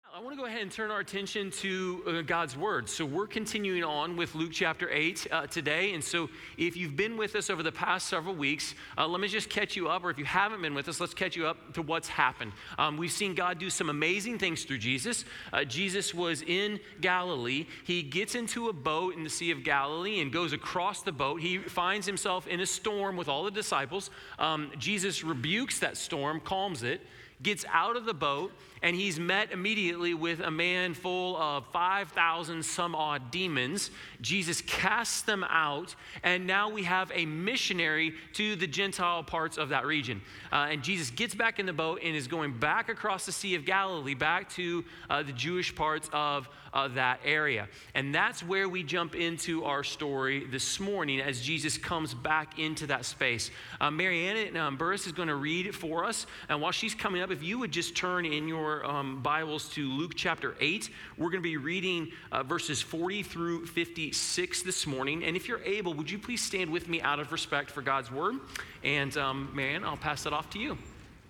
I want to go ahead and turn our attention to God's Word. So we're continuing on with Luke chapter 8 today. And so if you've been with us over the past several weeks, let me just catch you up. Or if you haven't been with us, let's catch you up to what's happened. We've seen God do some amazing things through Jesus. Jesus was in Galilee. He gets into a boat in the Sea of Galilee and goes across the boat. He finds himself in a storm with all the disciples. Jesus rebukes that storm, calms it, gets out of the boat, and he's met immediately with a man full of 5,000 some odd demons. Jesus casts them out, and now we have a missionary to the Gentile parts of that region. And Jesus gets back in the boat and is going back across the Sea of Galilee, back to the Jewish parts of that area. And that's where we jump into our story this morning as Jesus comes back into that space. Marianne Burris is going to read it for us. And while she's coming up, if you would just turn in your Bibles to Luke chapter 8, we're going to be reading verses 40 through 56 this morning. And if you're able, would you please stand with me out of respect for God's word? And Marianne, I'll pass it off to you.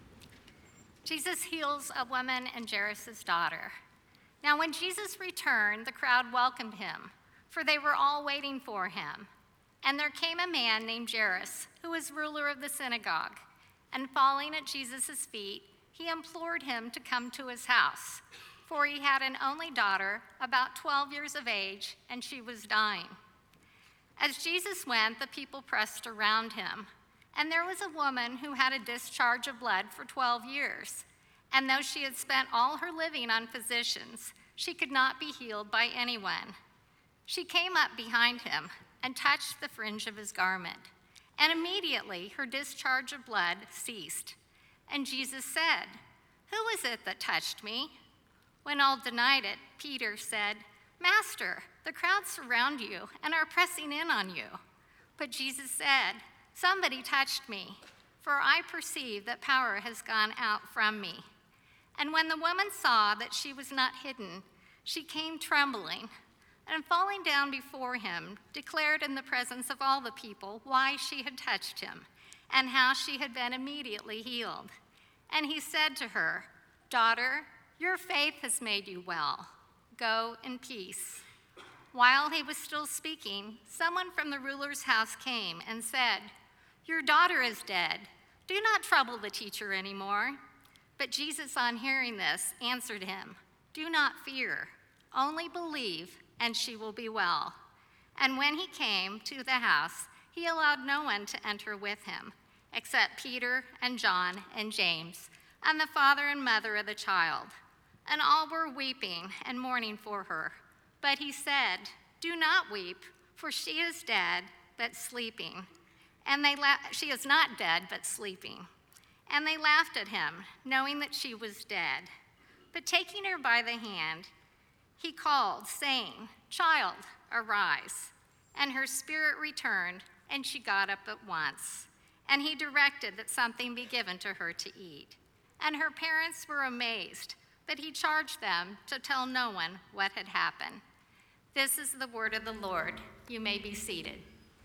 Jesus heals a woman and Jairus' daughter. Now when Jesus returned, the crowd welcomed him, for they were all waiting for him. And there came a man named Jairus, who was ruler of the synagogue. And falling at Jesus' feet, he implored him to come to his house, for he had an only daughter, about 12 years of age, and she was dying. As Jesus went, the people pressed around him. And there was a woman who had a discharge of blood for 12 years. And though she had spent all her living on physicians, she could not be healed by anyone. She came up behind him and touched the fringe of his garment. And immediately her discharge of blood ceased. And Jesus said, "Who is it that touched me?" When all denied it, Peter said, "Master, the crowds surround you and are pressing in on you." But Jesus said, "Somebody touched me, for I perceive that power has gone out from me." And when the woman saw that she was not hidden, she came trembling, and falling down before him, declared in the presence of all the people why she had touched him, and how she had been immediately healed. And he said to her, "Daughter, your faith has made you well. Go in peace." While he was still speaking, someone from the ruler's house came and said, "Your daughter is dead. Do not trouble the teacher anymore." But Jesus, on hearing this, answered him, "Do not fear, only believe, and she will be well." And when he came to the house, he allowed no one to enter with him, except Peter and John and James, and the father and mother of the child. And all were weeping and mourning for her. But he said, "Do not weep, for she is dead, but sleeping." And she is not dead, but sleeping. And they laughed at him, knowing that she was dead. But taking her by the hand, he called, saying, "Child, arise." And her spirit returned, and she got up at once. And he directed that something be given to her to eat. And her parents were amazed, but he charged them to tell no one what had happened. This is the word of the Lord. You may be seated.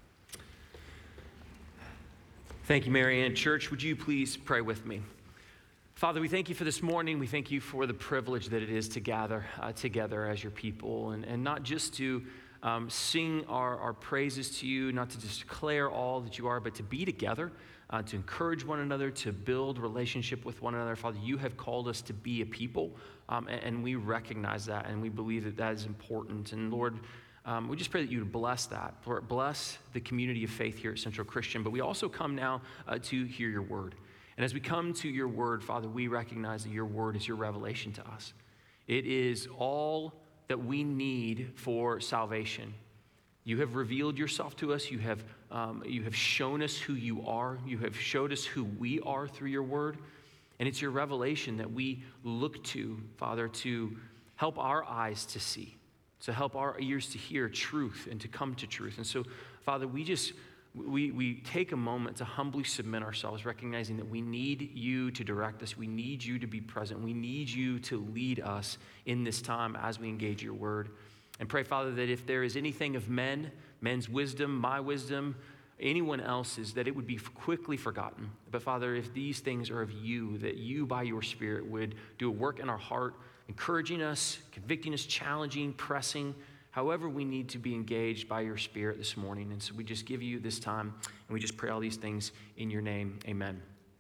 Thank you, Marianne. Church, would you please pray with me? Father, we thank you for this morning. We thank you for the privilege that it is to gather together as your people, and not just to sing our praises to you, not to just declare all that you are, but to be together, to encourage one another, to build relationship with one another. Father, you have called us to be a people, and we recognize that, and we believe that that is important. And Lord, we just pray that you would bless that. Lord, bless the community of faith here at Central Christian, but we also come now to hear your word. And as we come to your word, Father, we recognize that your word is your revelation to us. It is all that we need for salvation. You have revealed yourself to us. You have shown us who you are. You have showed us who we are through your word. And it's your revelation that we look to, Father, to help our eyes to see, to help our ears to hear truth and to come to truth. And so, Father, we take a moment to humbly submit ourselves, recognizing that we need you to direct us. We need you to be present. We need you to lead us in this time as we engage your word. And pray, Father, that if there is anything of men's wisdom, my wisdom, anyone else's, that it would be quickly forgotten. But Father, if these things are of you, that you by your Spirit would do a work in our heart, encouraging us, convicting us, challenging, pressing, however we need to be engaged by your Spirit this morning. And so we just give you this time, and we just pray all these things in your name. Amen.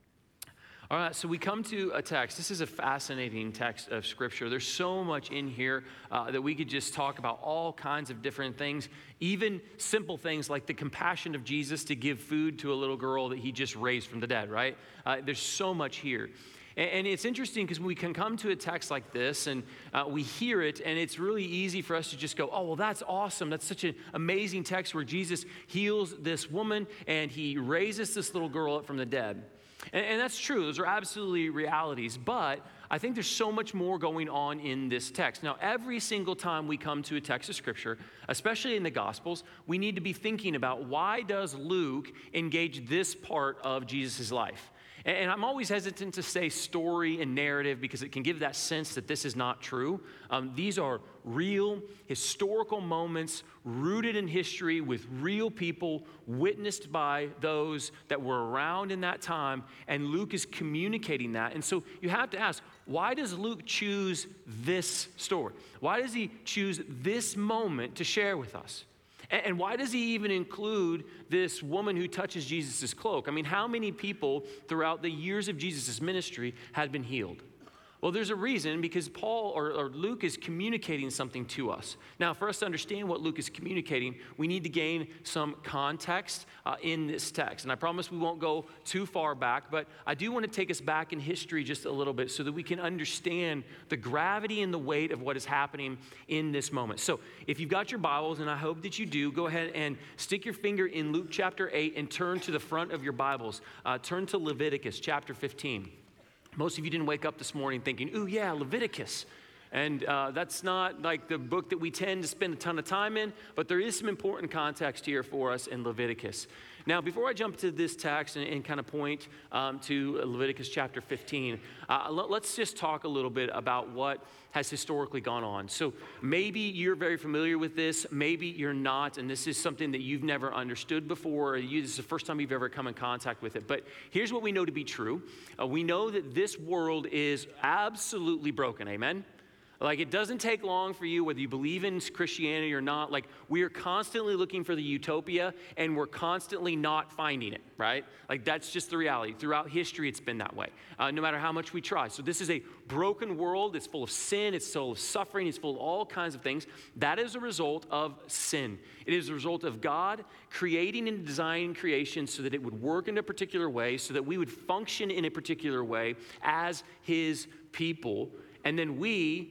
All right, so we come to a text. This is a fascinating text of Scripture. There's so much in here that we could just talk about all kinds of different things, even simple things like the compassion of Jesus to give food to a little girl that he just raised from the dead, right? There's so much here. And it's interesting because we can come to a text like this and we hear it, and it's really easy for us to just go, oh, well, that's awesome. That's such an amazing text where Jesus heals this woman and he raises this little girl up from the dead. And that's true. Those are absolutely realities. But I think there's so much more going on in this text. Now, every single time we come to a text of Scripture, especially in the Gospels, we need to be thinking about why does Luke engage this part of Jesus' life? And I'm always hesitant to say story and narrative because it can give that sense that this is not true. These are real historical moments rooted in history with real people witnessed by those that were around in that time, and Luke is communicating that. And so you have to ask, why does Luke choose this story? Why does he choose this moment to share with us? And why does he even include this woman who touches Jesus' cloak? I mean, how many people throughout the years of Jesus' ministry had been healed? Well, there's a reason, because Paul or Luke is communicating something to us. Now, for us to understand what Luke is communicating, we need to gain some context in this text. And I promise we won't go too far back, but I do want to take us back in history just a little bit so that we can understand the gravity and the weight of what is happening in this moment. So if you've got your Bibles, and I hope that you do, go ahead and stick your finger in Luke chapter 8 and turn to the front of your Bibles. Turn to Leviticus chapter 15. Most of you didn't wake up this morning thinking, ooh, yeah, Leviticus. And that's not like the book that we tend to spend a ton of time in, but there is some important context here for us in Leviticus. Now, before I jump to this text and kind of point to Leviticus chapter 15, let's just talk a little bit about what has historically gone on. So maybe you're very familiar with this, maybe you're not, and this is something that you've never understood before, or this is the first time you've ever come in contact with it. But here's what we know to be true. We know that this world is absolutely broken, amen? Like, it doesn't take long for you, whether you believe in Christianity or not. Like, we are constantly looking for the utopia, and we're constantly not finding it, right? Like, that's just the reality. Throughout history, it's been that way, no matter how much we try. So this is a broken world. It's full of sin. It's full of suffering. It's full of all kinds of things. That is a result of sin. It is a result of God creating and designing creation so that it would work in a particular way, so that we would function in a particular way as his people. And then we,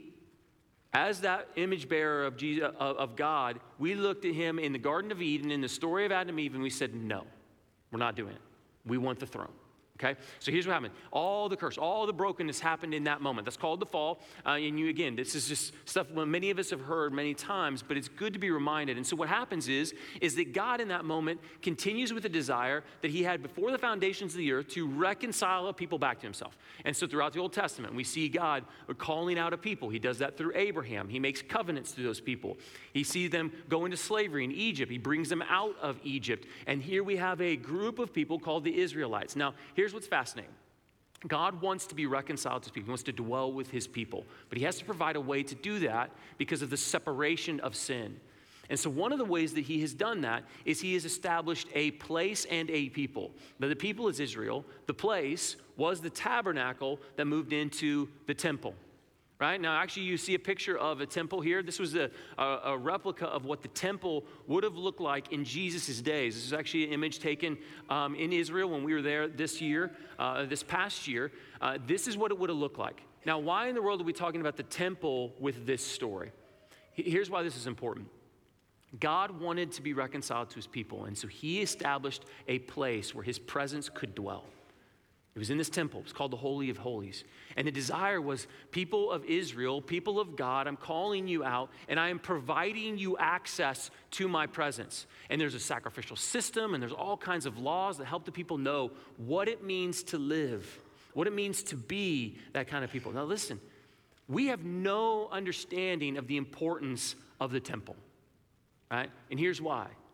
as that image bearer of Jesus, of God, we looked at him in the Garden of Eden, in the story of Adam and Eve, and we said, no, we're not doing it. We want the throne. Okay? So here's what happened. All the curse, all the brokenness happened in that moment. That's called the fall. And you, again, this is just stuff many of us have heard many times, but it's good to be reminded. And so what happens is that God in that moment continues with the desire that he had before the foundations of the earth to reconcile a people back to himself. And so throughout the Old Testament, we see God calling out a people. He does that through Abraham. He makes covenants through those people. He sees them go into slavery in Egypt. He brings them out of Egypt. And here we have a group of people called the Israelites. Now, here's what's fascinating. God wants to be reconciled to his people. He wants to dwell with his people. But he has to provide a way to do that because of the separation of sin. And so one of the ways that he has done that is he has established a place and a people. Now, the people is Israel. The place was the tabernacle that moved into the temple. Right? Now, actually, you see a picture of a temple here. This was a replica of what the temple would have looked like in Jesus' days. This is actually an image taken in Israel when we were there this past year. This is what it would have looked like. Now, why in the world are we talking about the temple with this story? Here's why this is important. God wanted to be reconciled to his people, and so he established a place where his presence could dwell. It was in this temple. It's called the Holy of Holies. And the desire was, people of Israel, people of God, I'm calling you out, and I am providing you access to my presence. And there's a sacrificial system, and there's all kinds of laws that help the people know what it means to live, what it means to be that kind of people. Now listen, we have no understanding of the importance of the temple, right? And here's why.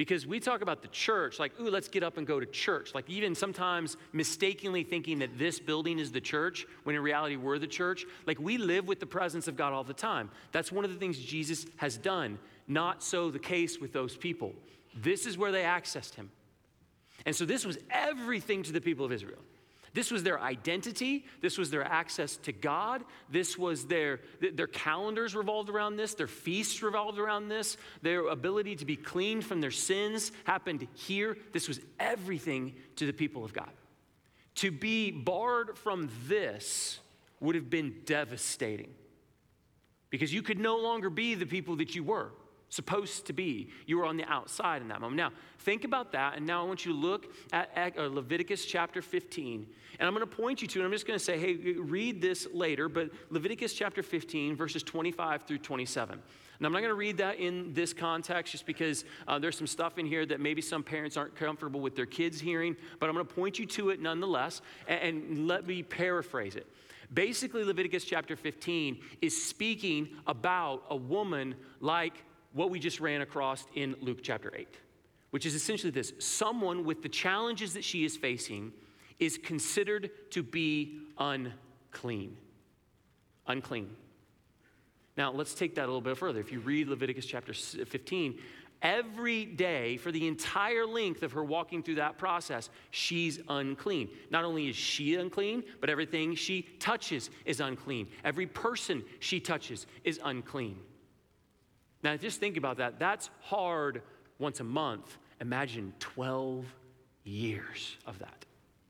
Because we talk about the church, like, ooh, let's get up and go to church. Like even sometimes mistakenly thinking that this building is the church, when in reality we're the church. Like we live with the presence of God all the time. That's one of the things Jesus has done. Not so the case with those people. This is where they accessed him. And so this was everything to the people of Israel. This was their identity. This was their access to God. This was their calendars revolved around this. Their feasts revolved around this. Their ability to be cleaned from their sins happened here. This was everything to the people of God. To be barred from this would have been devastating because you could no longer be the people that you were supposed to be. You were on the outside in that moment. Now, think about that, and now I want you to look at Leviticus chapter 15, and I'm going to point you to, and I'm just going to say, hey, read this later, but Leviticus chapter 15, verses 25 through 27. And I'm not going to read that in this context just because there's some stuff in here that maybe some parents aren't comfortable with their kids hearing, but I'm going to point you to it nonetheless, and let me paraphrase it. Basically, Leviticus chapter 15 is speaking about a woman like what we just ran across in Luke chapter 8, which is essentially this. Someone with the challenges that she is facing is considered to be unclean. Unclean. Now, let's take that a little bit further. If you read Leviticus chapter 15, every day for the entire length of her walking through that process, she's unclean. Not only is she unclean, but everything she touches is unclean. Every person she touches is unclean. Now, just think about that. That's hard once a month. Imagine 12 years of that.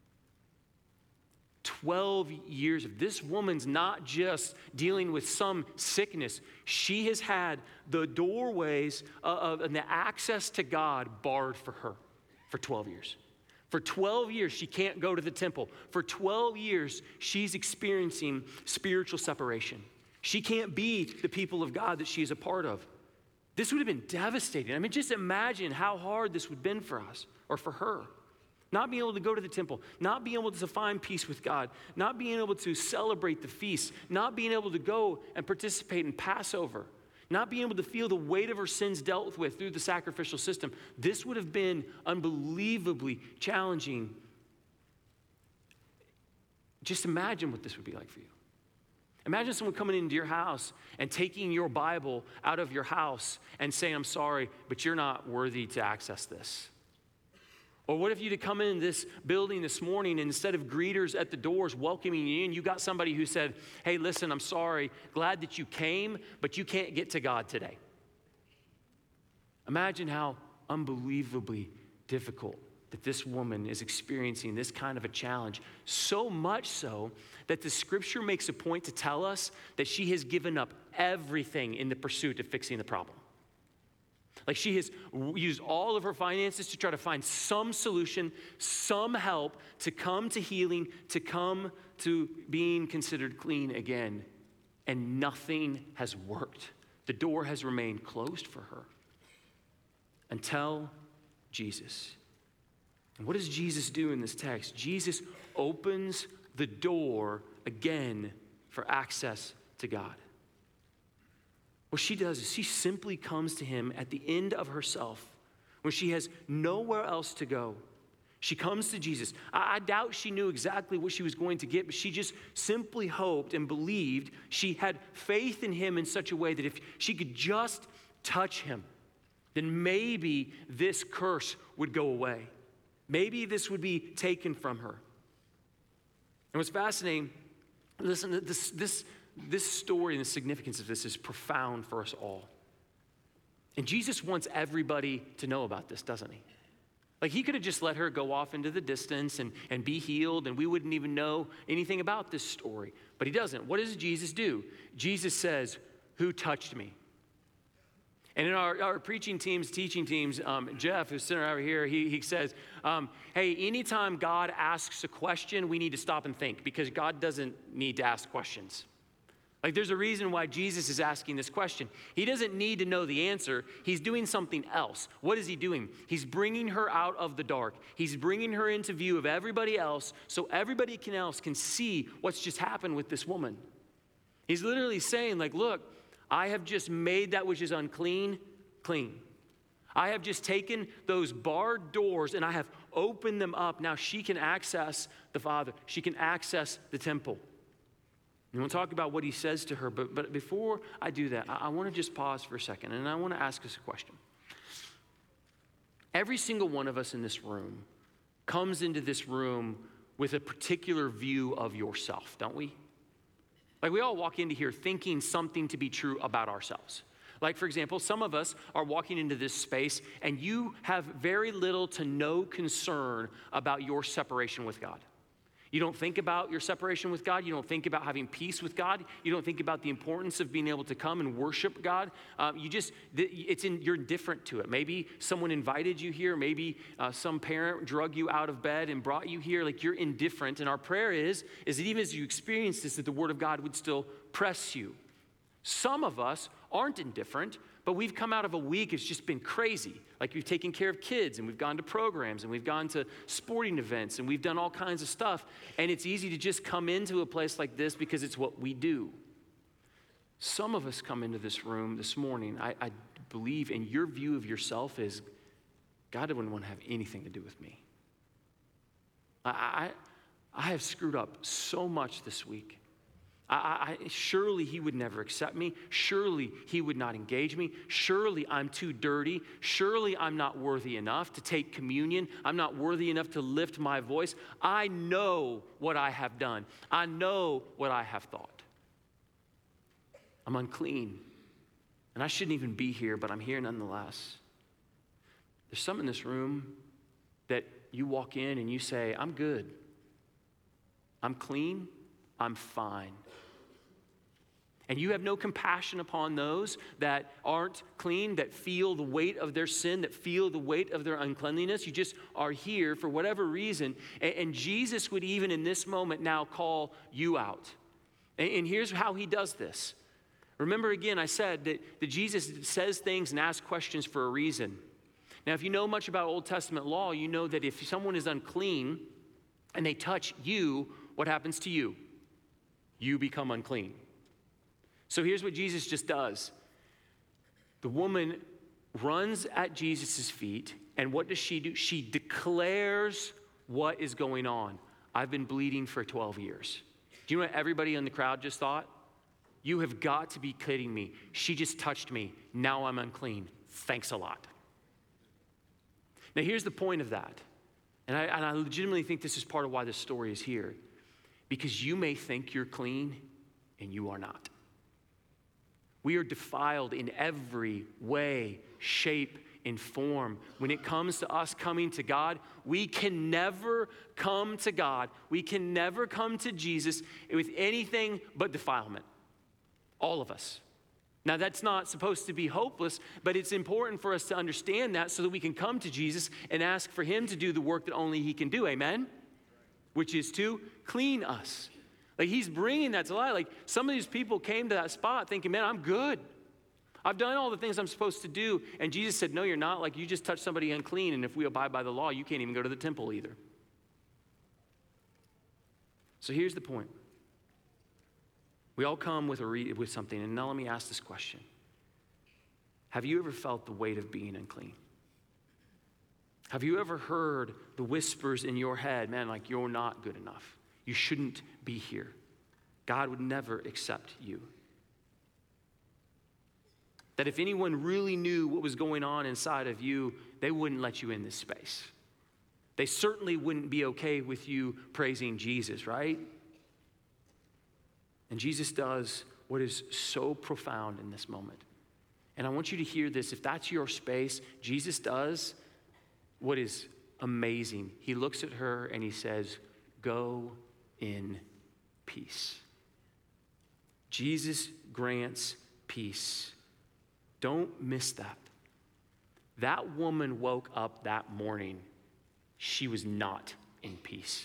12 years of this woman's not just dealing with some sickness. She has had the doorways and the access to God barred for her for 12 years. For 12 years, she can't go to the temple. For 12 years, she's experiencing spiritual separation. She can't be the people of God that she is a part of. This would have been devastating. I mean, just imagine how hard this would have been for us or for her. Not being able to go to the temple, not being able to find peace with God, not being able to celebrate the feast, not being able to go and participate in Passover, not being able to feel the weight of her sins dealt with through the sacrificial system. This would have been unbelievably challenging. Just imagine what this would be like for you. Imagine someone coming into your house and taking your Bible out of your house and saying, I'm sorry, but you're not worthy to access this. Or what if you to come in this building this morning and instead of greeters at the doors welcoming you in, you got somebody who said, hey, listen, I'm sorry, glad that you came, but you can't get to God today. Imagine how unbelievably difficult that this woman is experiencing this kind of a challenge, so much so that the scripture makes a point to tell us that she has given up everything in the pursuit of fixing the problem. Like she has used all of her finances to try to find some solution, some help to come to healing, to come to being considered clean again. And nothing has worked. The door has remained closed for her until Jesus. And what does Jesus do in this text? Jesus opens the door again for access to God. What she does is she simply comes to him at the end of herself when she has nowhere else to go. She comes to Jesus. I doubt she knew exactly what she was going to get, but she just simply hoped and believed. She had faith in him in such a way that if she could just touch him, then maybe this curse would go away. Maybe this would be taken from her. And what's fascinating, listen, this story and the significance of this is profound for us all. And Jesus wants everybody to know about this, doesn't he? Like he could have just let her go off into the distance and be healed, and we wouldn't even know anything about this story. But he doesn't. What does Jesus do? Jesus says, who touched me? And in our preaching teams, teaching teams, Jeff, who's sitting over here, he says, hey, anytime God asks a question, we need to stop and think because God doesn't need to ask questions. Like there's a reason why Jesus is asking this question. He doesn't need to know the answer. He's doing something else. What is he doing? He's bringing her out of the dark. He's bringing her into view of everybody else so everybody else can see what's just happened with this woman. He's literally saying like, look, I have just made that which is unclean, clean. I have just taken those barred doors and I have opened them up. Now she can access the Father. She can access the temple. And we'll talk about what he says to her, but before I do that, I want to just pause for a second and I want to ask us a question. Every single one of us in this room comes into this room with a particular view of yourself, don't we? Like we all walk into here thinking something to be true about ourselves. Like, for example, some of us are walking into this space and you have very little to no concern about your separation with God. You don't think about your separation with God. You don't think about having peace with God. You don't think about the importance of being able to come and worship God. You're indifferent to it. Maybe someone invited you here. Maybe some parent drug you out of bed and brought you here. Like you're indifferent. And our prayer is that even as you experience this, that the Word of God would still press you. Some of us aren't indifferent, but we've come out of a week, it's just been crazy. Like we've taken care of kids and we've gone to programs and we've gone to sporting events and we've done all kinds of stuff. And it's easy to just come into a place like this because it's what we do. Some of us come into this room this morning, I believe, and your view of yourself is, God wouldn't want to have anything to do with me. I have screwed up so much this week. Surely he would never accept me. Surely he would not engage me. Surely I'm too dirty. Surely I'm not worthy enough to take communion. I'm not worthy enough to lift my voice. I know what I have done. I know what I have thought. I'm unclean. And I shouldn't even be here, but I'm here nonetheless. There's some in this room that you walk in and you say, I'm good. I'm clean. I'm fine. And you have no compassion upon those that aren't clean, that feel the weight of their sin, that feel the weight of their uncleanliness. You just are here for whatever reason. And Jesus would even in this moment now call you out. And here's how he does this. Remember again, I said that Jesus says things and asks questions for a reason. Now, if you know much about Old Testament law, you know that if someone is unclean and they touch you, what happens to you? You become unclean. So here's what Jesus just does. The woman runs at Jesus' feet, and what does she do? She declares what is going on. I've been bleeding for 12 years. Do you know what everybody in the crowd just thought? You have got to be kidding me. She just touched me. Now I'm unclean. Thanks a lot. Now here's the point of that. And I legitimately think this is part of why this story is here. Because you may think you're clean, and you are not. We are defiled in every way, shape, and form. When it comes to us coming to God, we can never come to God. We can never come to Jesus with anything but defilement. All of us. Now, that's not supposed to be hopeless, but it's important for us to understand that so that we can come to Jesus and ask for him to do the work that only he can do. Amen? Which is to clean us. Like he's bringing that to light. Like some of these people came to that spot thinking, man, I'm good. I've done all the things I'm supposed to do. And Jesus said, no, you're not. Like you just touched somebody unclean. And if we abide by the law, you can't even go to the temple either. So here's the point. We all come with something. And now let me ask this question. Have you ever felt the weight of being unclean? Have you ever heard the whispers in your head, man, like you're not good enough. You shouldn't be here. God would never accept you. That if anyone really knew what was going on inside of you, they wouldn't let you in this space. They certainly wouldn't be okay with you praising Jesus, right? And Jesus does what is so profound in this moment. And I want you to hear this. If that's your space, Jesus does what is amazing. He looks at her and he says, go in peace. Jesus grants peace. Don't miss that. That woman woke up that morning. She was not in peace.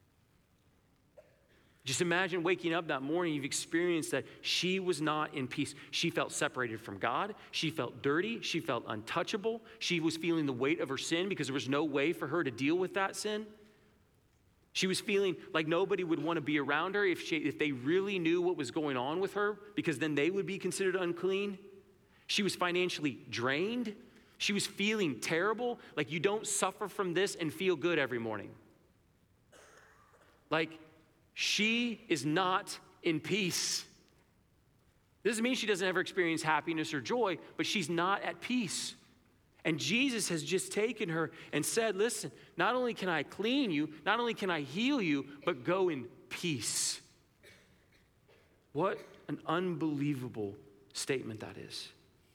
Just imagine waking up that morning, you've experienced that she was not in peace. She felt separated from God. She felt dirty. She felt untouchable. She was feeling the weight of her sin because there was no way for her to deal with that sin. She was feeling like nobody would want to be around her if they really knew what was going on with her, because then they would be considered unclean. She was financially drained. She was feeling terrible, like you don't suffer from this and feel good every morning. Like she is not in peace. This doesn't mean she doesn't ever experience happiness or joy, but she's not at peace. And Jesus has just taken her and said, listen, not only can I clean you, not only can I heal you, but go in peace. What an unbelievable statement that is.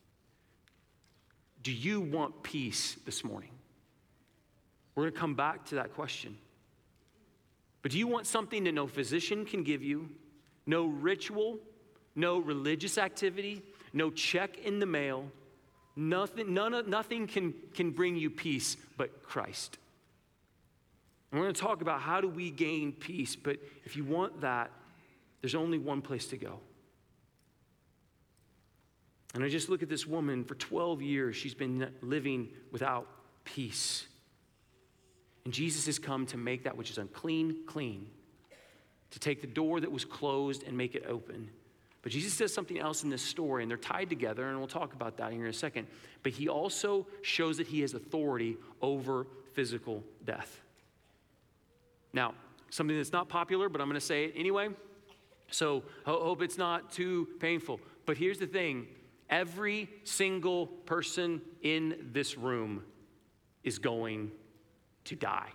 Do you want peace this morning? We're going to come back to that question. But do you want something that no physician can give you, no ritual, no religious activity, no check in the mail, nothing can bring you peace but Christ? And we're going to talk about how do we gain peace, but if you want that, there's only one place to go. And I just look at this woman, for 12 years, she's been living without peace. And Jesus has come to make that which is unclean, clean, to take the door that was closed and make it open. But Jesus says something else in this story, and they're tied together, and we'll talk about that here in a second. But he also shows that he has authority over physical death. Now, something that's not popular, but I'm going to say it anyway. So hope it's not too painful. But here's the thing. Every single person in this room is going to die.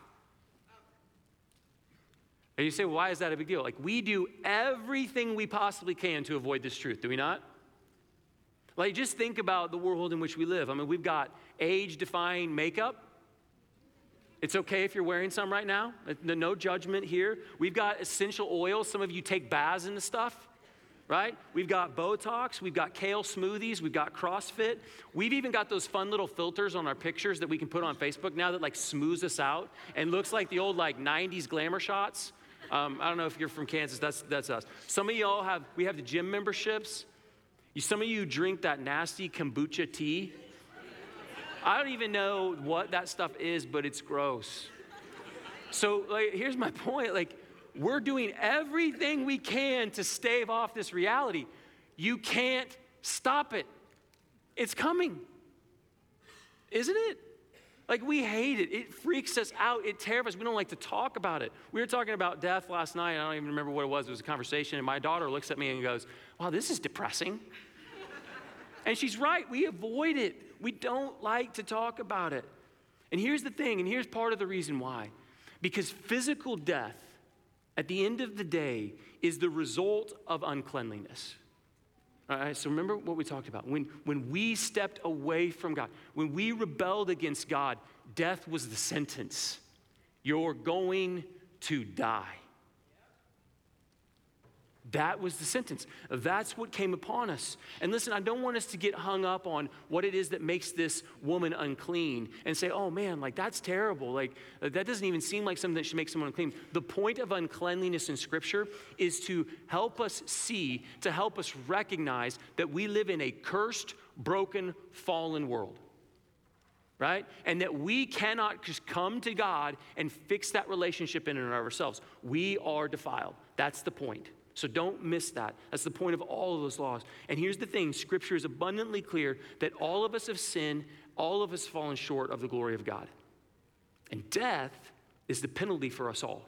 And you say, well, why is that a big deal? Like, we do everything we possibly can to avoid this truth, do we not? Like, just think about the world in which we live. I mean, we've got age-defying makeup. It's okay if you're wearing some right now. No judgment here. We've got essential oils. Some of you take baths into stuff, right? We've got Botox. We've got kale smoothies. We've got CrossFit. We've even got those fun little filters on our pictures that we can put on Facebook now that like smooths us out and looks like the old like 90s glamour shots. I don't know if you're from Kansas. That's us. Some of y'all we have the gym memberships. Some of you drink that nasty kombucha tea. I don't even know what that stuff is, but it's gross. So like, here's my point. Like, we're doing everything we can to stave off this reality. You can't stop it. It's coming. Isn't it? Like, we hate it. It freaks us out. It terrifies us. We don't like to talk about it. We were talking about death last night. I don't even remember what it was. It was a conversation. And my daughter looks at me and goes, wow, this is depressing. And she's right. We avoid it. We don't like to talk about it. And here's the thing, and here's part of the reason why. Because physical death, at the end of the day, is the result of uncleanliness. All right, so remember what we talked about. When we stepped away from God, when we rebelled against God, death was the sentence. You're going to die. That was the sentence. That's what came upon us. And listen, I don't want us to get hung up on what it is that makes this woman unclean and say, oh man, like that's terrible. Like that doesn't even seem like something that should make someone unclean. The point of uncleanliness in Scripture is to help us see, to help us recognize that we live in a cursed, broken, fallen world. Right? And that we cannot just come to God and fix that relationship in and of ourselves. We are defiled. That's the point. So don't miss that. That's the point of all of those laws. And here's the thing, Scripture is abundantly clear that all of us have sinned, all of us fallen short of the glory of God. And death is the penalty for us all.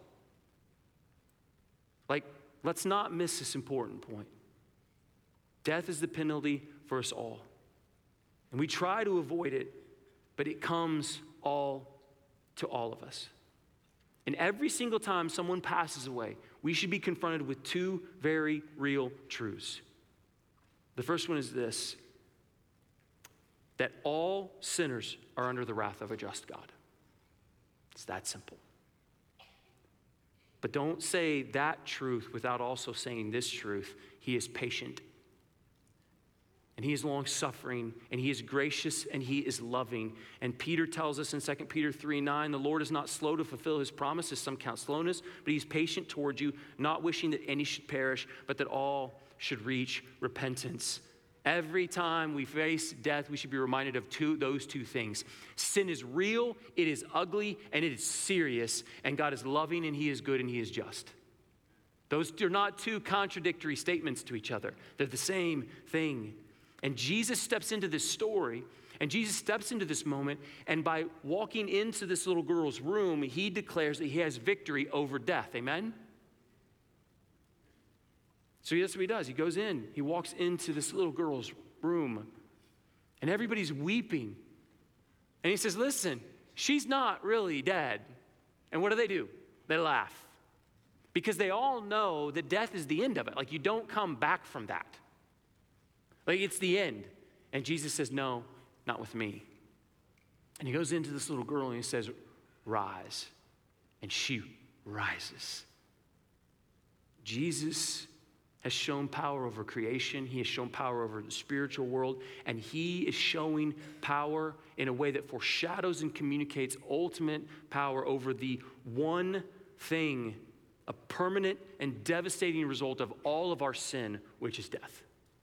Like, let's not miss this important point. Death is the penalty for us all. And we try to avoid it, but it comes all to all of us. And every single time someone passes away, we should be confronted with two very real truths. The first one is this, that all sinners are under the wrath of a just God. It's that simple. But don't say that truth without also saying this truth. He is patient, and he is long-suffering, and he is gracious, and he is loving. And Peter tells us in 2 Peter 3:9, the Lord is not slow to fulfill his promises, some count slowness, but he's patient toward you, not wishing that any should perish, but that all should reach repentance. Every time we face death, we should be reminded of those two things. Sin is real, it is ugly, and it is serious, and God is loving, and he is good, and he is just. Those are not two contradictory statements to each other. They're the same thing. And Jesus steps into this story, And Jesus steps into this moment, and by walking into this little girl's room, he declares that he has victory over death. Amen? So that's what he does. He goes in, he walks into this little girl's room, and everybody's weeping. And he says, listen, she's not really dead. And what do? They laugh. Because they all know that death is the end of it. Like, you don't come back from that. Like, it's the end. And Jesus says, no, not with me. And he goes into this little girl and he says, rise. And she rises. Jesus has shown power over creation. He has shown power over the spiritual world. And he is showing power in a way that foreshadows and communicates ultimate power over the one thing, a permanent and devastating result of all of our sin, which is death.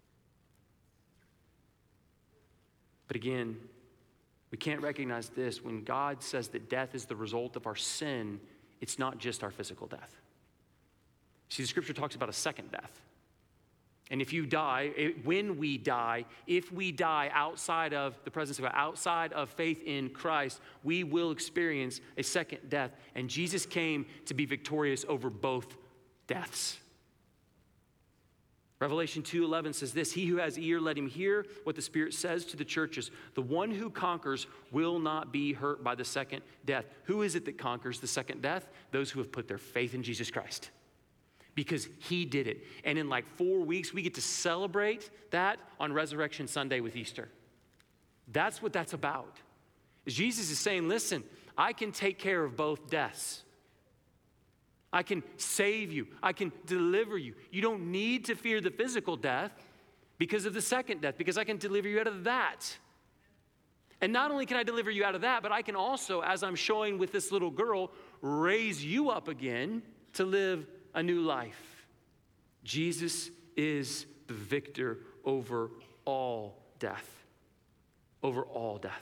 But again, we can't recognize this. When God says that death is the result of our sin, it's not just our physical death. See, the scripture talks about a second death. And if you die, when we die, if we die outside of the presence of God, outside of faith in Christ, we will experience a second death. And Jesus came to be victorious over both deaths. Revelation 2:11 says this, he who has ear, let him hear what the Spirit says to the churches. The one who conquers will not be hurt by the second death. Who is it that conquers the second death? Those who have put their faith in Jesus Christ. Because he did it. And in like 4 weeks, we get to celebrate that on Resurrection Sunday with Easter. That's what that's about. Jesus is saying, listen, I can take care of both deaths. I can save you. I can deliver you. You don't need to fear the physical death because of the second death, because I can deliver you out of that. And not only can I deliver you out of that, but I can also, as I'm showing with this little girl, raise you up again to live a new life. Jesus is the victor over all death. Over all death.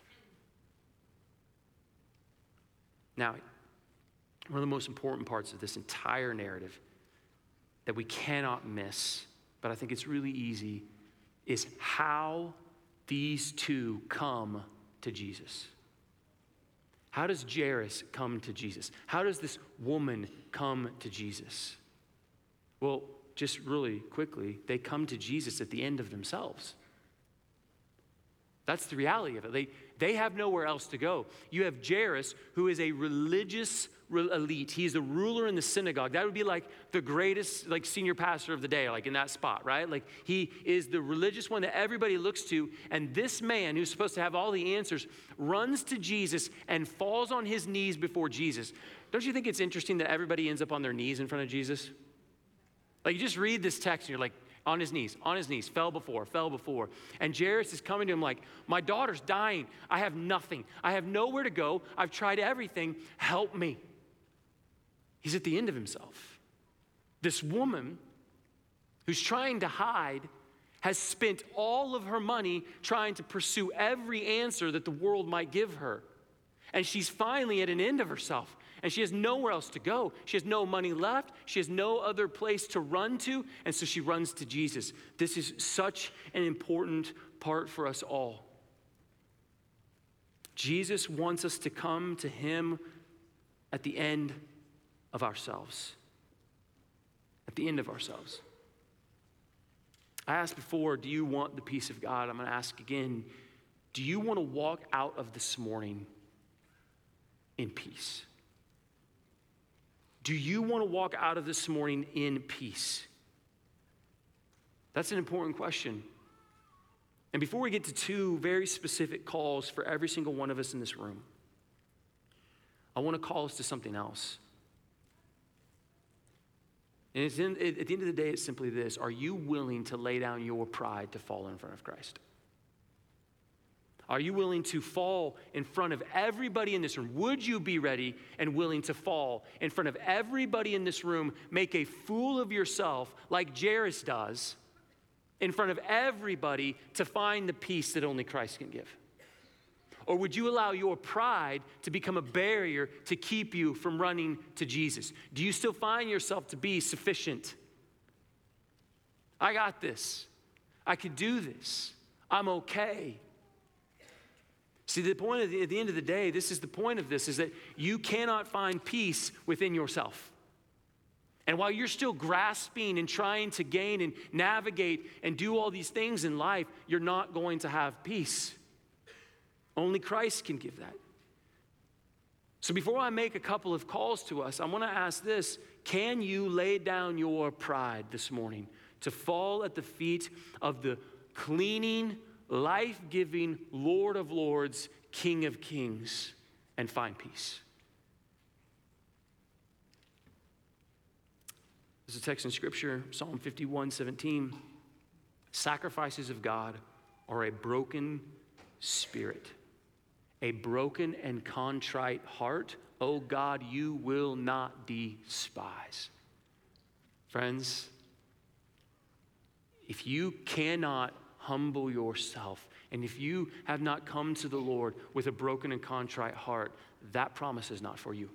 Now, one of the most important parts of this entire narrative that we cannot miss, but I think it's really easy, is how these two come to Jesus. How does Jairus come to Jesus? How does this woman come to Jesus? Well, just really quickly, they come to Jesus at the end of themselves. That's the reality of it. They have nowhere else to go. You have Jairus, who is a religious elite. He's the ruler in the synagogue. That would be like the greatest, like senior pastor of the day, like in that spot, right? Like he is the religious one that everybody looks to. And this man, who's supposed to have all the answers, runs to Jesus and falls on his knees before Jesus. Don't you think it's interesting that everybody ends up on their knees in front of Jesus? Like you just read this text and you're like, on his knees, fell before. And Jairus is coming to him like, my daughter's dying. I have nothing. I have nowhere to go. I've tried everything. Help me. He's at the end of himself. This woman who's trying to hide has spent all of her money trying to pursue every answer that the world might give her. And she's finally at an end of herself. And she has nowhere else to go. She has no money left. She has no other place to run to. And so she runs to Jesus. This is such an important part for us all. Jesus wants us to come to him at the end of ourselves. At the end of ourselves. I asked before, do you want the peace of God? I'm going to ask again, do you want to walk out of this morning in peace? Do you want to walk out of this morning in peace? That's an important question. And before we get to two very specific calls for every single one of us in this room, I want to call us to something else. And at the end of the day, it's simply this. Are you willing to lay down your pride to fall in front of Christ? Are you willing to fall in front of everybody in this room? Would you be ready and willing to fall in front of everybody in this room, make a fool of yourself like Jairus does, in front of everybody to find the peace that only Christ can give? Or would you allow your pride to become a barrier to keep you from running to Jesus? Do you still find yourself to be sufficient? I got this. I could do this. I'm okay. See, at the end of the day, this is the point of this, is that you cannot find peace within yourself. And while you're still grasping and trying to gain and navigate and do all these things in life, you're not going to have peace. Only Christ can give that. So before I make a couple of calls to us, I want to ask this: can you lay down your pride this morning to fall at the feet of the cleaning, life-giving Lord of Lords, King of Kings, and find peace? There's a text in Scripture, Psalm 51:17. Sacrifices of God are a broken spirit, a broken and contrite heart, O God, you will not despise. Friends, if you cannot humble yourself, and if you have not come to the Lord with a broken and contrite heart, that promise is not for you.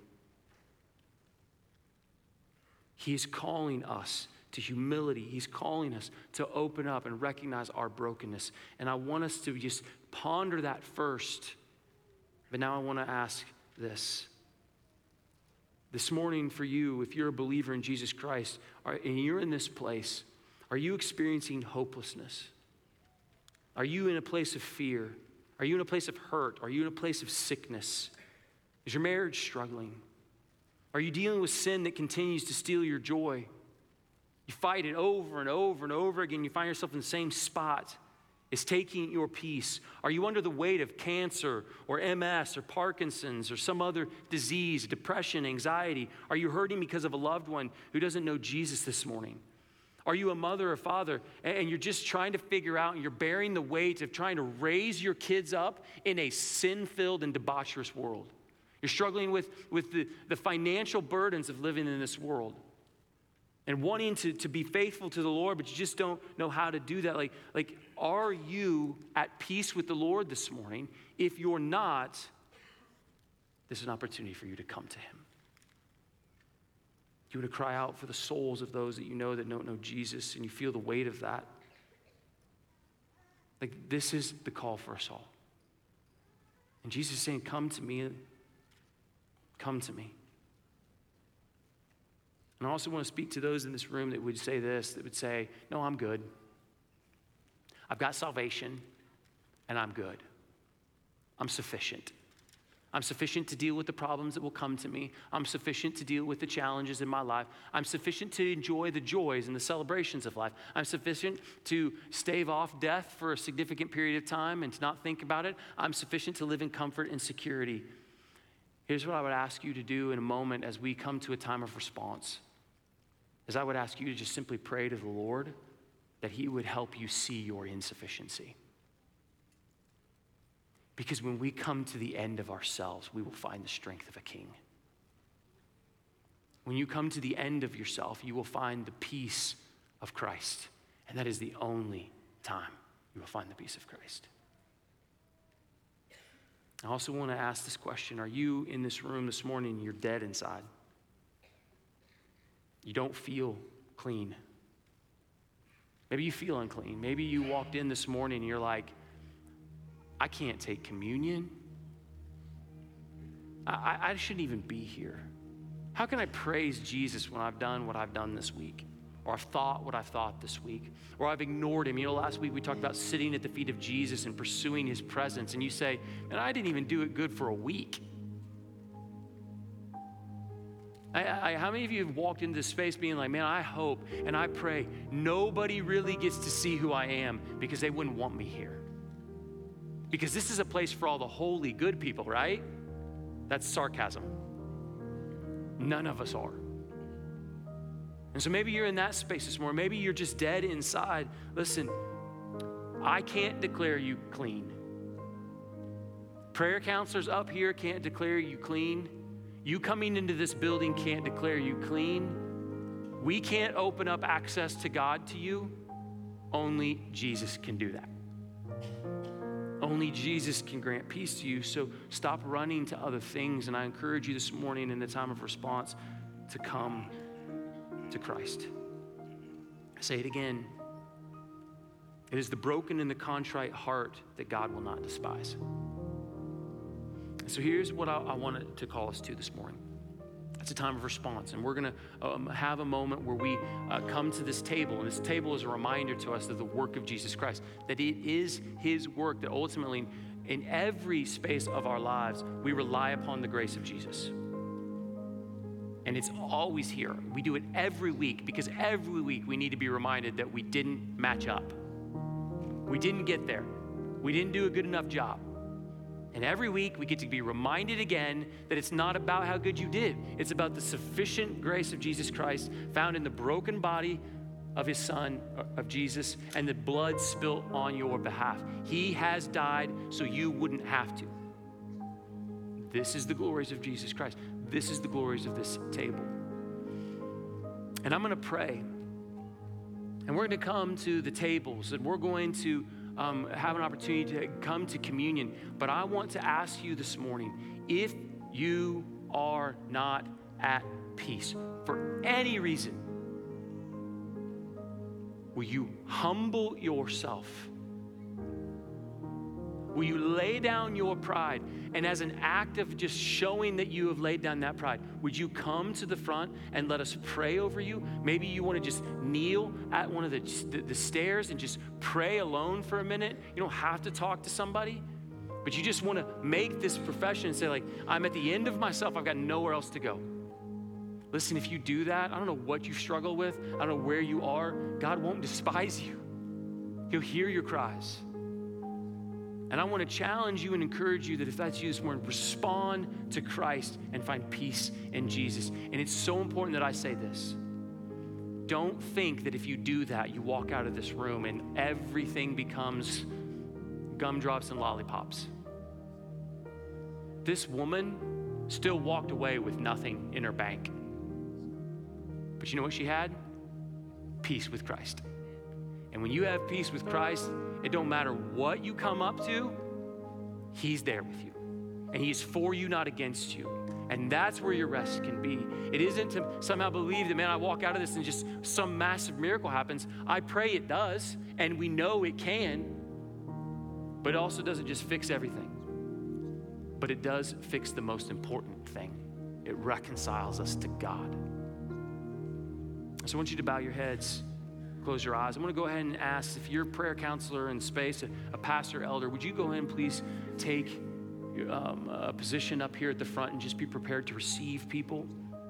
He's calling us to humility. He's calling us to open up and recognize our brokenness. And I want us to just ponder that first. But now I want to ask this. This morning for you, if you're a believer in Jesus Christ, and you're in this place, are you experiencing hopelessness? Are you in a place of fear? Are you in a place of hurt? Are you in a place of sickness? Is your marriage struggling? Are you dealing with sin that continues to steal your joy? You fight it over and over and over again. You find yourself in the same spot. It's taking your peace. Are you under the weight of cancer or MS or Parkinson's or some other disease, depression, anxiety? Are you hurting because of a loved one who doesn't know Jesus this morning? Are you a mother or father and you're just trying to figure out, and you're bearing the weight of trying to raise your kids up in a sin-filled and debaucherous world? You're struggling with the financial burdens of living in this world and wanting to be faithful to the Lord, but you just don't know how to do that. Like, are you at peace with the Lord this morning? If you're not, this is an opportunity for you to come to Him. You would cry out for the souls of those that you know that don't know Jesus, and you feel the weight of that. Like, this is the call for us all. And Jesus is saying, come to me. Come to me. And I also want to speak to those in this room that would say this, that would say, no, I'm good. I've got salvation, and I'm good. I'm sufficient. I'm sufficient to deal with the problems that will come to me. I'm sufficient to deal with the challenges in my life. I'm sufficient to enjoy the joys and the celebrations of life. I'm sufficient to stave off death for a significant period of time and to not think about it. I'm sufficient to live in comfort and security. Here's what I would ask you to do in a moment as we come to a time of response. Is I would ask you to just simply pray to the Lord that He would help you see your insufficiency. Because when we come to the end of ourselves, we will find the strength of a king. When you come to the end of yourself, you will find the peace of Christ. And that is the only time you will find the peace of Christ. I also want to ask this question. Are you in this room this morning and you're dead inside? You don't feel clean. Maybe you feel unclean. Maybe you walked in this morning and you're like, I can't take communion. I shouldn't even be here. How can I praise Jesus when I've done what I've done this week? Or I've thought what I've thought this week? Or I've ignored Him. You know, last week we talked about sitting at the feet of Jesus and pursuing His presence. And you say, man, I didn't even do it good for a week. How many of you have walked into this space being like, man, I hope and I pray nobody really gets to see who I am because they wouldn't want me here. Because this is a place for all the holy, good people, right? That's sarcasm. None of us are. And so maybe you're in that space this morning. Maybe you're just dead inside. Listen, I can't declare you clean. Prayer counselors up here can't declare you clean. You coming into this building can't declare you clean. We can't open up access to God to you. Only Jesus can do that. Only Jesus can grant peace to you. So stop running to other things. And I encourage you this morning in the time of response to come to Christ. I say it again. It is the broken and the contrite heart that God will not despise. So here's what I wanted to call us to this morning. It's a time of response, and we're going to have a moment where we come to this table, and this table is a reminder to us of the work of Jesus Christ, that it is his work, that ultimately in every space of our lives, we rely upon the grace of Jesus. And it's always here. We do it every week because every week we need to be reminded that we didn't match up. We didn't get there. We didn't do a good enough job. And every week we get to be reminded again that it's not about how good you did. It's about the sufficient grace of Jesus Christ found in the broken body of his son, of Jesus, and the blood spilt on your behalf. He has died so you wouldn't have to. This is the glories of Jesus Christ. This is the glories of this table. And I'm going to pray. And we're going to come to the tables, and we're going to have an opportunity to come to communion. But I want to ask you this morning, if you are not at peace for any reason, will you humble yourself? Will you lay down your pride? And as an act of just showing that you have laid down that pride, would you come to the front and let us pray over you? Maybe you want to just kneel at one of the stairs and just pray alone for a minute. You don't have to talk to somebody, but you just want to make this profession and say, like, I'm at the end of myself. I've got nowhere else to go. Listen, if you do that, I don't know what you struggle with. I don't know where you are. God won't despise you. He'll hear your cries. And I want to challenge you and encourage you that if that's you this morning, respond to Christ and find peace in Jesus. And it's so important that I say this. Don't think that if you do that, you walk out of this room and everything becomes gumdrops and lollipops. This woman still walked away with nothing in her bank. But you know what she had? Peace with Christ. And when you have peace with Christ, it don't matter what you come up to, he's there with you. And he's for you, not against you. And that's where your rest can be. It isn't to somehow believe that, man, I walk out of this and just some massive miracle happens. I pray it does, and we know it can. But it also doesn't just fix everything. But it does fix the most important thing. It reconciles us to God. So I want you to bow your heads. Close your eyes. I'm going to go ahead and ask if you're a prayer counselor in space, a pastor, elder, would you go ahead and please take a position up here at the front and just be prepared to receive people?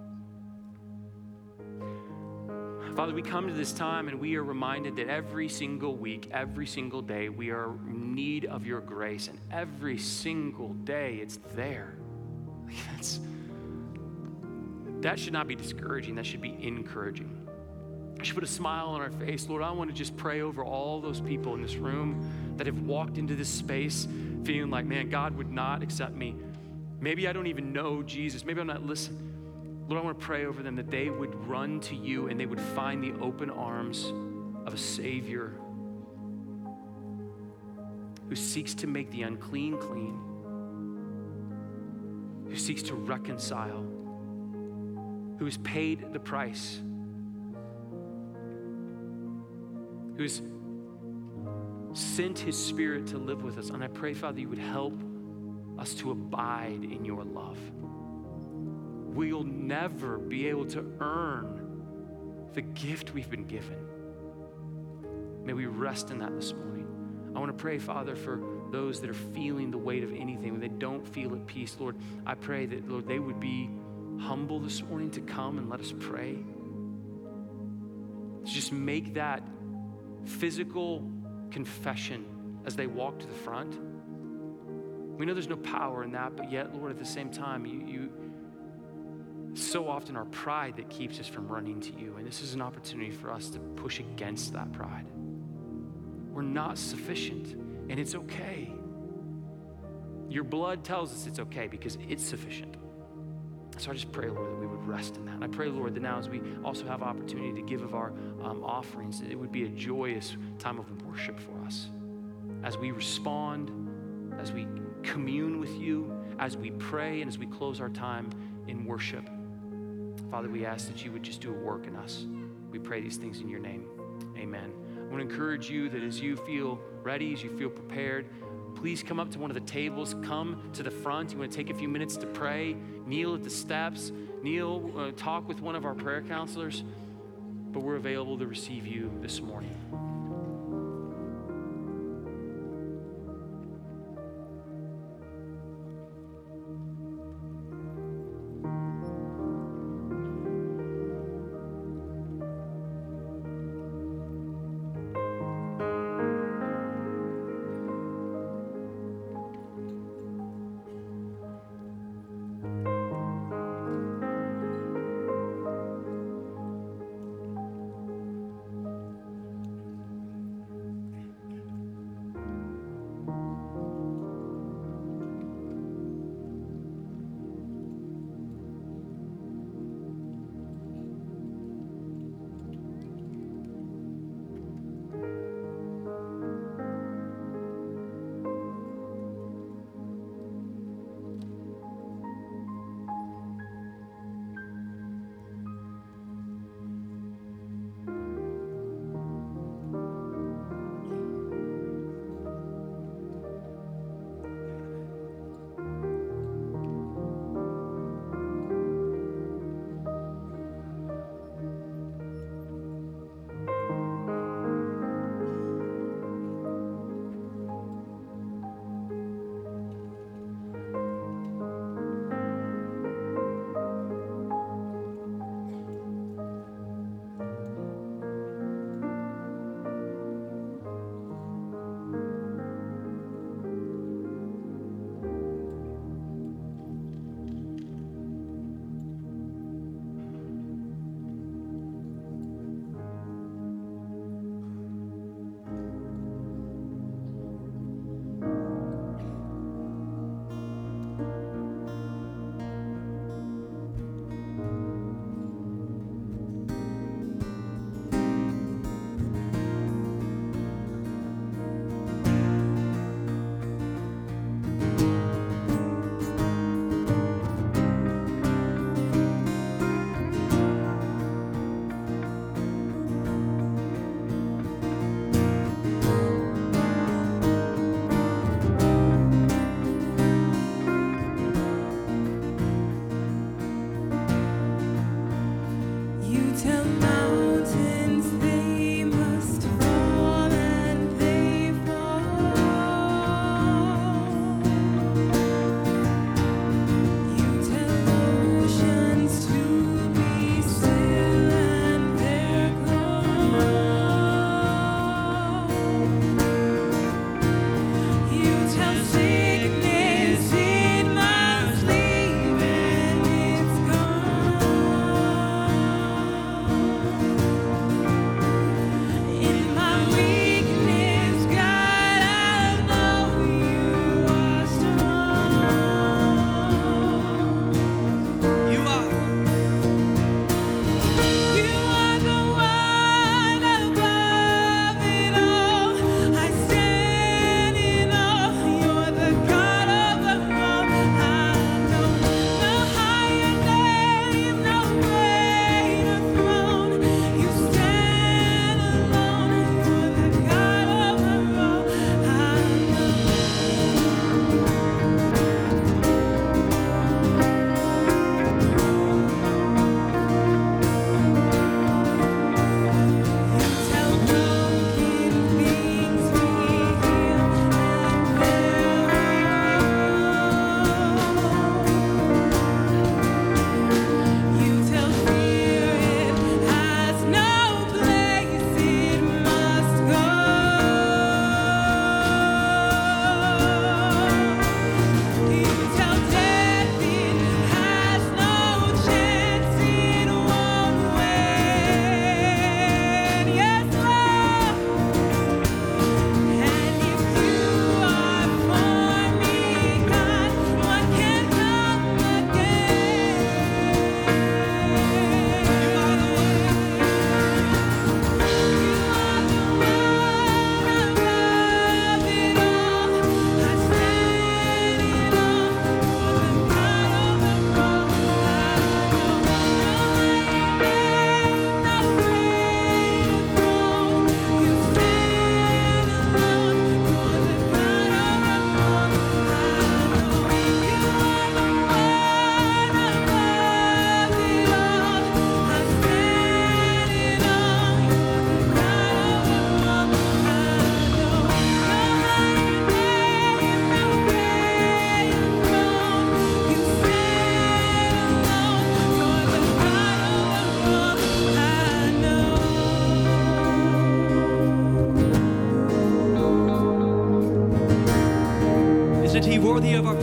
Father, we come to this time and we are reminded that every single week, every single day, we are in need of your grace. And every single day, it's there. That should not be discouraging. That should be encouraging. I should put a smile on our face. Lord, I want to just pray over all those people in this room that have walked into this space feeling like, man, God would not accept me. Maybe I don't even know Jesus. Maybe I'm not listening. Lord, I want to pray over them that they would run to you and they would find the open arms of a Savior who seeks to make the unclean clean, who seeks to reconcile, who has paid the price, who's sent his Spirit to live with us. And I pray, Father, you would help us to abide in your love. We'll never be able to earn the gift we've been given. May we rest in that this morning. I want to pray, Father, for those that are feeling the weight of anything, when they don't feel at peace. Lord, I pray that, Lord, they would be humble this morning to come and let us pray. To just make that physical confession as they walk to the front. We know there's no power in that, but yet, Lord, at the same time, you so often our pride that keeps us from running to you. And this is an opportunity for us to push against that pride. We're not sufficient, and it's okay. Your blood tells us it's okay because it's sufficient. So I just pray, Lord, that we would rest in that. And I pray, Lord, that now as we also have opportunity to give of our offerings, it would be a joyous time of worship for us. As we respond, as we commune with you, as we pray, and as we close our time in worship. Father, we ask that you would just do a work in us. We pray these things in your name. Amen. I want to encourage you that as you feel ready, as you feel prepared, please come up to one of the tables. Come to the front. You want to take a few minutes to pray, kneel at the steps, talk with one of our prayer counselors. But we're available to receive you this morning.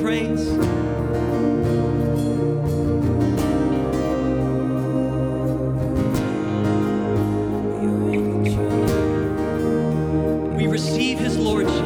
praise. We receive his lordship.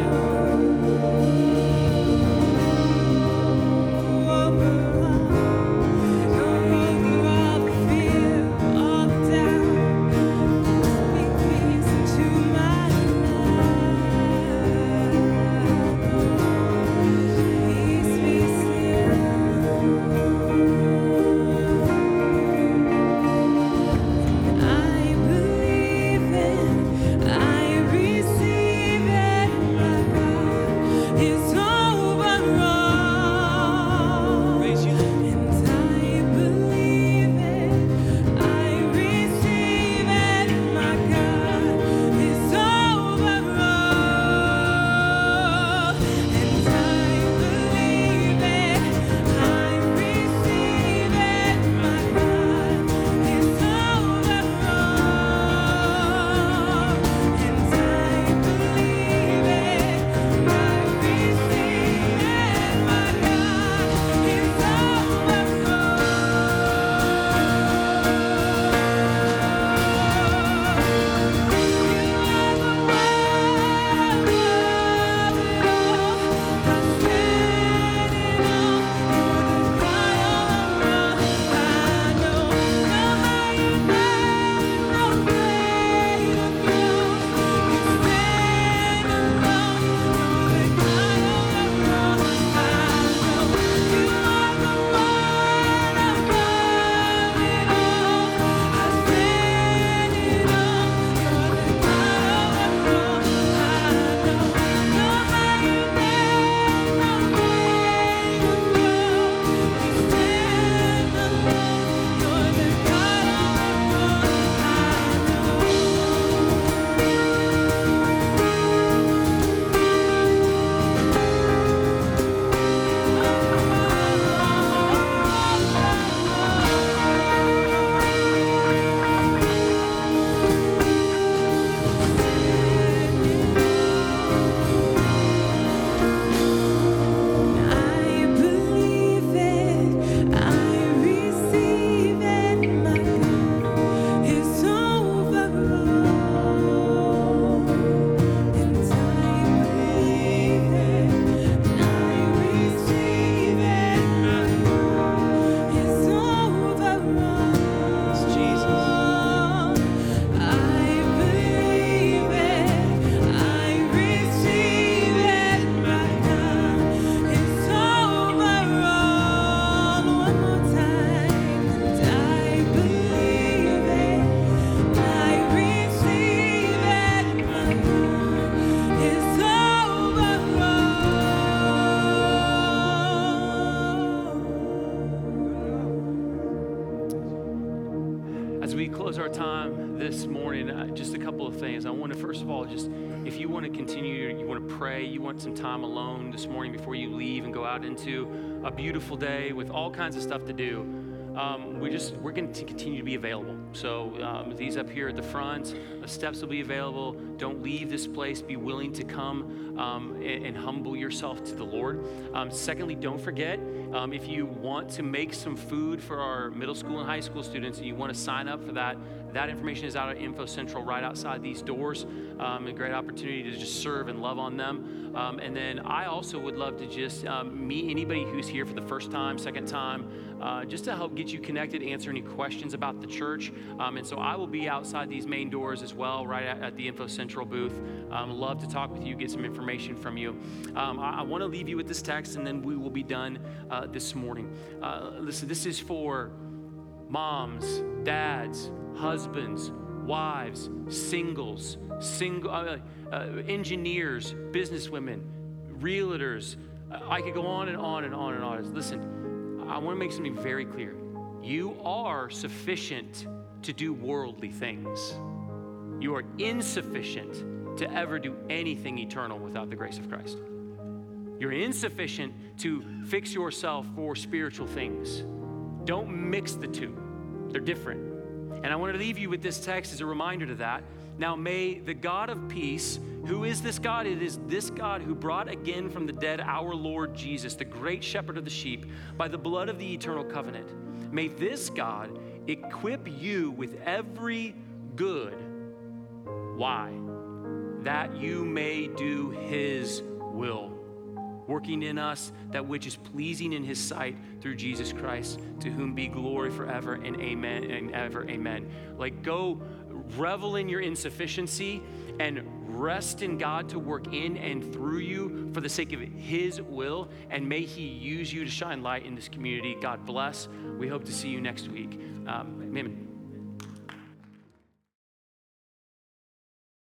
As we close our time this morning, just a couple of things. I want to, first of all, just if you want to continue, you want to pray, you want some time alone this morning before you leave and go out into a beautiful day with all kinds of stuff to do, we're going to continue to be available. So these up here at the front, the steps will be available. Don't leave this place. Be willing to come and humble yourself to the Lord. Secondly, don't forget, if you want to make some food for our middle school and high school students and you want to sign up for that, that information is out at Info Central right outside these doors. A great opportunity to just serve and love on them. And then I also would love to just meet anybody who's here for the first time, second time, just to help get you connected, answer any questions about the church. And so I will be outside these main doors as well, right at the Info Central booth. Love to talk with you, get some information from you. I want to leave you with this text, and then we will be done this morning. Listen, this is for moms, dads, husbands, wives, singles, engineers, businesswomen, realtors. I could go on and on and on and on. Listen, I want to make something very clear. You are sufficient to do worldly things. You are insufficient to ever do anything eternal without the grace of Christ. You're insufficient to fix yourself for spiritual things. Don't mix the two. They're different. And I want to leave you with this text as a reminder to that. Now may the God of peace, who is this God? It is this God who brought again from the dead our Lord Jesus, the great shepherd of the sheep, by the blood of the eternal covenant. May this God equip you with every good. Why? That you may do his will, working in us that which is pleasing in his sight through Jesus Christ, to whom be glory forever and amen and ever amen. Like, go revel in your insufficiency and rest in God to work in and through you for the sake of his will, and may he use you to shine light in this community. God bless. We hope to see you next week. Amen.